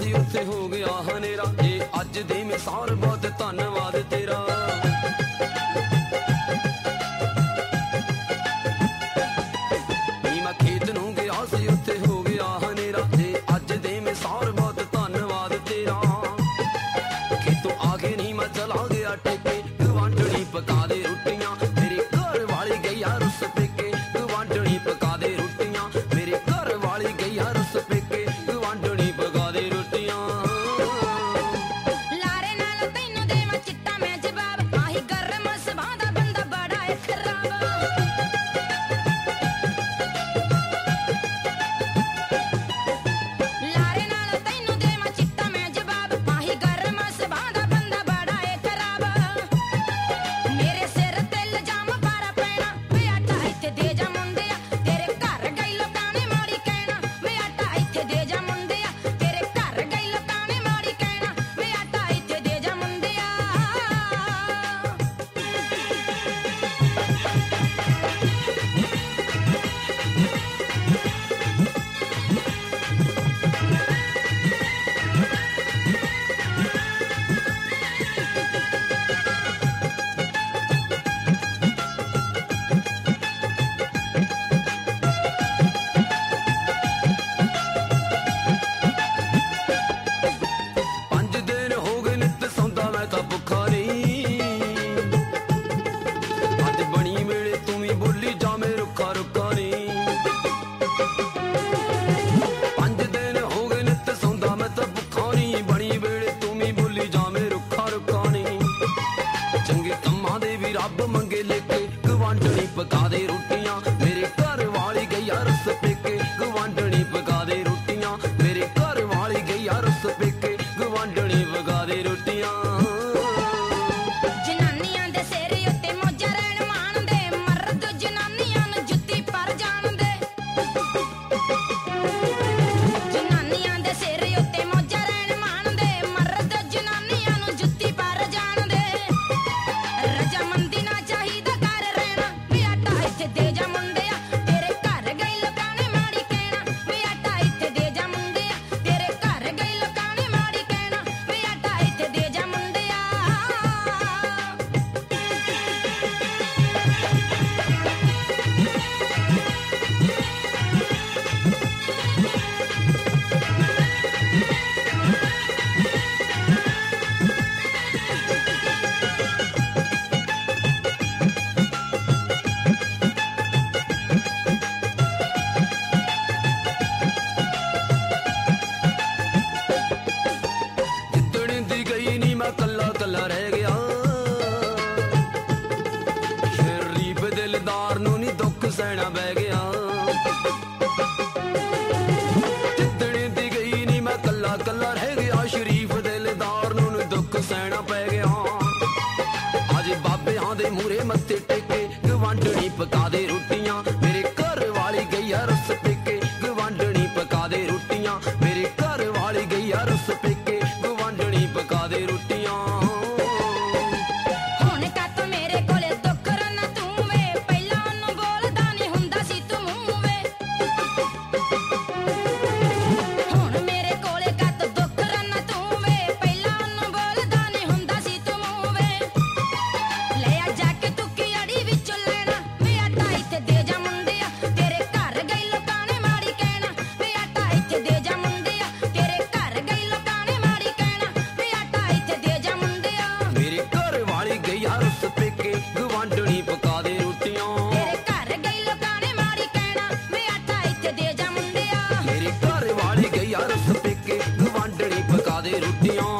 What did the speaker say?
ਸੀ ਉੱਥੇ ਹੋ ਗਿਆ ਹਨੇਰਾ। ਇਹ ਅੱਜ ਦੀ ਮਿਸਾਲ ਬਹੁਤ ਧੰਨਵਾਦ ਤੇਰਾ। ਨੀ ਮੈਂ ਖੇਤ ਨੂੰ ਗਿਆ ਸੀ ਉੱਥੇ ਹੋ ਗਿਆ ਹਨੇਰਾ। ਇਹ ਅੱਜ ਦੀ ਮਿਸਾਲ ਬਹੁਤ ਧੰਨਵਾਦ ਤੇਰਾ। ਖੇਤੋਂ ਆ ਕੇ ਨੀ ਮੈਂ ਚਲਾ ਗਿਆ ਟੇਕੇ, ਗਵਾਂਢਣੀ ਪਕਾ ਦੇ ਰੋਟੀਆਂ ਮੇਰੇ ਘਰ ਵਾਲੀ ਗਈ ਆ ਰੁੱਸ ਪੇਕੇ। ਗਵਾਂਢਣੀ ਪਕਾ ਦੇ ਰੋਟੀਆਂ ਮੇਰੇ ਘਰ ਵਾਲੀ ਗਈ ਆ ਰੁੱਸ ਪੇਕੇ। ਗਵਾਂਢਣੀ ਪਕਾ ਦੇ ਰੋਟੀਆਂ। ਲਾਰੇ ਨਾਲ ਤੈਨੂੰ ਦੇਵਾਂ ਚਿੱਟਾ ਮੈਂ ਜਵਾਬ, ਆਹੀ ਗਰਮ ਸੁਭਾਅ ਦਾ ਬੰਦਾ ਬੜਾ ਏ ਖਰਾਬ। ਲਾਰੇ ਨਾਲ ਤੈਨੂੰ ਦੇਵਾਂ ਚਿੱਟਾ ਮੈਂ ਜਵਾਬ, ਆਹੀ ਗਰਮ ਸੁਭਾਅ ਦਾ ਬੰਦਾ ਬੜਾ ਏ ਖਰਾਬ। ਮੇਰੇ ਸਿਰ ਤੇ ਇਲਜ਼ਾਮ ਪਾਰਾ ਪੈਣਾ, ਵੇ ਆਟਾ ਇੱਥੇ ਦੇ ਜਾ ਮੁੰਡਿਆ ਤੇਰੇ ਘਰ ਗਈ ਲੋਕਾਂ ਨੇ ਮਾੜੀ ਕਹਿਣਾ। ਵੇ ਆਟਾ ਇੱਥੇ ਦੇ ਜਾ ਮੁੰਡਿਆ ਤੇਰੇ ਘਰ ਗਈ ਲੋਕਾਂ ਨੇ ਮਾੜੀ ਕਹਿਣਾ। ਵੇ ਆਟਾ ਇੱਥੇ ਦੇ ਜਾ ਮੁੰਡਿਆ। ਪੰਜ ਦਿਨ ਹੋ ਗਏ ਨਿੱਤ ਸੌਂਦਾ ਮੈਂ ਤਾਂ ਭੁੱਖਾ ਨਹੀਂ। ਅੱਜ ਬਣੀ ਵੇਲੇ ਤੂੰ ਵੀ ਬੋਲੀ ਜਾਵੇਂ ਰੁੱਖਾ ਰੁੱਖਾ ਨਹੀਂ। ਪੰਜ ਦਿਨ ਹੋ ਗਏ ਨਿੱਤ ਸੌਂਦਾ ਮੈਂ ਤਾਂ ਭੁੱਖਾ ਨਹੀਂ। ਬਣੀ ਵੇਲੇ ਤੂੰ ਵੀ ਬੋਲੀ ਜਾਵੇਂ ਰੁੱਖਾ ਰੁੱਖਾ ਨਹੀਂ। ਚੰਗੇ ਕੰਮਾਂ ਦੇ ਵੀ ਰੱਬ ਮੰਗੇ ਲੇਕੇ, ਗਵਾਂਢਣੀ ਪਕਾ ਦੇ ਰੋਟੀਆਂ ਮੇਰੇ ਘਰ ਵਾਲੀ ਗਈ ਆ ਰੁੱਸ ਪੇਕੇ। ਗਵਾਂਢਣੀ ਪਕਾ ਦੇ ਰੋਟੀਆਂ ਮੇਰੇ ਘਰ ਵਾਲੀ ਗਈ ਆ ਰੁੱਸ ਪੇਕੇ। ਗਵਾਂਢਣੀ ਪਕਾ ਦੇ ਰੋਟੀਆਂ। ਜਨਾਨੀਆਂ ਦੇ ਸਿਰ ਉੱਤੇ ਮੌਜਾਂ ਰਹਿਣ ਮਾਣਦੇ, ਮਰਦ ਜਨਾਨੀਆਂ ਨੂੰ ਜੁੱਤੀ ਪਰ ਜਾਣਦੇ। ਜਨਾਨੀਆਂ ਦੇ ਸਿਰ ਉੱਤੇ ਮੌਜਾਂ ਰਹਿਣ ਮਾਣਦੇ, ਮਰਦ ਜਨਾਨੀਆਂ ਨੂੰ ਜੁੱਤੀ ਪਰ ਜਾਣਦੇ। ਰਜਾਮੰਦੀ ਨਾ ਚਾਹੀਦਾ ਘਰ ਰਹਿਣਾ, ਵੀ ਆਟਾ ਇੱਥੇ ਦੇ ਜਾ ਮੁੰਡਿਆ ਤੇਰੇ ਘਰ ਗਈ ਲੋਕਾਂ ਨੇ ਮਾੜੀ ਕਹਿਣਾ। ਵੀ ਆਟਾ ਇੱਥੇ ਦੇ ਜਾ ਮੁੰਡਿਆ ਤੇਰੇ ਘਰ ਗਈ ਲੋਕਾਂ ਨੇ ਮਾੜੀ ਕਹਿਣਾ। ਵੀ ਆਟਾ ਇੱਥੇ ਦੇ ਜਾ ਮੁੰਡਿਆ। ਜਿੱਦਣ ਦੀ ਗਈ ਨੀ ਮੈਂ ਕੱਲਾ ਕੱਲਾ ਰਹਿ ਗਿਆ। ਸ਼ਰੀਫ ਦਿਲਦਾਰ ਨੂੰ ਨੀ ਦੁੱਖ ਸਹਿਣਾ ਬਹਿ ਗਿਆ। ਜਿੱਦਣ ਦੀ ਗਈ ਨੀ ਮੈਂ ਕੱਲਾ ਕੱਲਾ ਰਹਿ ਗਿਆ। ਸ਼ਰੀਫ ਦਿਲਦਾਰ ਨੂੰ ਨੀ ਦੁੱਖ ਸਹਿਣਾ ਪੈ ਗਿਆ। ਅੱਜ ਬਾਬਿਆਂ ਦੇ ਮੂਹਰੇ ਮੱਥੇ ਟੇਕੇ, ਗਵਾਂਢਣੀ ਪਕਾ ਦੇ ਰੋਟੀਆਂ ਮੇਰੇ ਘਰ ਵਾਲੀ ਗਈ ਆ ਰੁੱਸ ਪੇਕੇ। ਗਵਾਂਢਣੀ ਪਕਾ ਦੇ ਰੋਟੀਆਂ ਮੇਰੇ ਘਰ ਵਾਲੀ ਗਈ ਆ ਰੁੱਸ ਪੇਕੇ। ਗਵਾਂਢਣੀ ਪਕਾ ਦੇ ਰੋਟੀਆਂ। ਹੁਣ ਕੱਤ ਮੇਰੇ ਕੋਲੇ ਦੁੱਖ ਰੰਨਾ ਤੂੰ ਵੇ, ਪਹਿਲਾਂ ਉਹਨੂੰ ਬੋਲਦਾ ਨਹੀਂ ਹੁੰਦਾ ਸੀ ਤੂੰ ਮੂੰਹ ਵੇ। ਹੁਣ ਮੇਰੇ ਕੋਲੇ ਕੱਤ ਦੁੱਖ ਰੰਨਾ ਤੂੰ ਵੇ, ਪਹਿਲਾਂ ਉਹਨੂੰ ਬੋਲਦਾ ਨਹੀਂ ਹੁੰਦਾ ਸੀ ਤੂੰ ਮੂੰਹ ਵੇ। ਲੈ ਆ ਜਾ ਕੇ ਤੂੰ ਕੀ ਅੜੀ ਵਿੱਚੋਂ ਲੈਣਾ, ਵੇ ਆਟਾ ਇੱਥੇ ਦੇ ਜਾ ਮੁੰਡਿਆ ਤੇਰੇ ਘਰ ਗਈ ਲੋਕਾਂ ਨੇ ਮਾੜੀ ਕਹਿਣਾ। ਵੇ ਆਟਾ ਇੱਥੇ ਦੇ ਜਾ ਮੁੰਡਿਆ ਤੇਰੇ ਘਰ ਗਈ ਲੋਕਾਂ ਨੇ ਮਾੜੀ ਕਹਿਣਾ। ਵੇ ਆਟਾ ਇੱਥੇ ਦੇ ਜਾ ਮੁੰਡਿਆ ਮੇਰੇ ਘਰ ਵਾਲੀ ਗਈ ਆ ਰੁੱਸ ਪੇਕੇ। ਗਵਾਂਢਣੀ ਪਕਾ ਦੇ ਰੋਟੀਆਂ ਤੇਰੇ ਘਰ ਗਈ ਲੋਕਾਂ ਨੇ ਮਾੜੀ ਕਹਿਣਾ। ਵੇ ਆਟਾ ਇੱਥੇ ਦੇ ਜਾ ਮੁੰਡਿਆ। ਮੇਰੇ ਘਰ ਵਾਲੀ ਗਈ ਆ ਰੁੱਸ ਪੇਕੇ। ਗਵਾਂਢਣੀ ਪਕਾ ਦੇ ਰੋਟੀਆਂ।